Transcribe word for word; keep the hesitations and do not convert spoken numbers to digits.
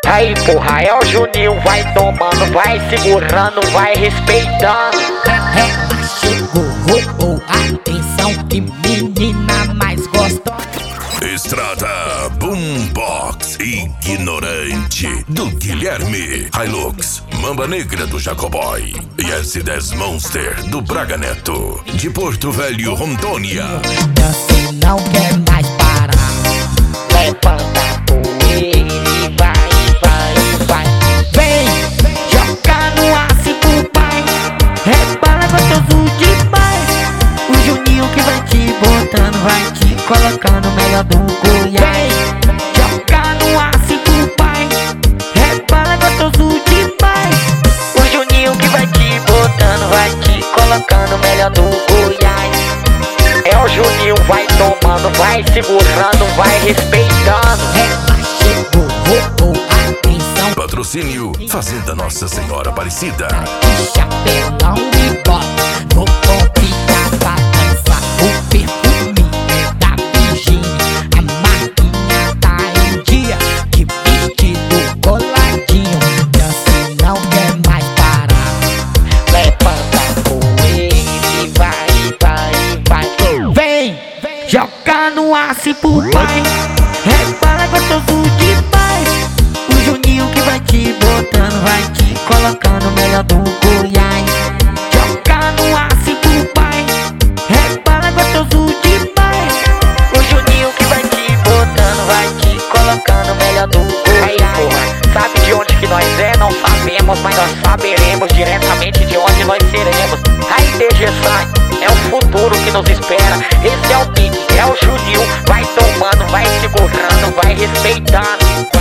Aí porra, é o Juninho, vai tomando, vai segurando, vai respeitando. Ela chegou, roubou a atenção, que menina mais gostosa. Estrada Boombox Ignorante do Guilherme, Hilux Mamba Negra do Jacoboy e S dez Monster do Braga Neto, de Porto Velho, Rondônia. Dança não quer mais parar. Levanta a poeira e vai, vai, vai. Vem, joga no aço pro pai. Rebala gostoso demais. O Juninho que vai te botando, vai te colocando melhor do Goiás. Joga no aço pro pai. Rebala gostoso demais. O Juninho que vai te botando, vai te colocando melhor do Goiás. É o Juninho, vai tomando, vai segurando, vai respeitando. Ela chegou, roubou a atenção. Patrocínio Fazenda Nossa Senhora Aparecida. De chapelão e bota, vou convidar pra dançar. O perfume é da Virgínia, a marquinha tá em dia, de vestido coladinho. Dança não quer mais parar. Levanta a poeira e vai, vai, vai. Vem, joga no aço pro pai. Rebala gostoso demais. O Juninho que vai te botando, vai te colocando melhor do Goiás. Joga no aço pro pai. Rebala gostoso demais. O Juninho que vai te botando, vai te colocando melhor do Goiás. Aí porra, sabe de onde que nós é? Não sabemos, mas nós saberemos diretamente de onde nós seremos. Aí D G Sai, é o futuro que nos espera. Esse é o Big, é o Juninho, vai tomando, vai segurando, vai respeitando.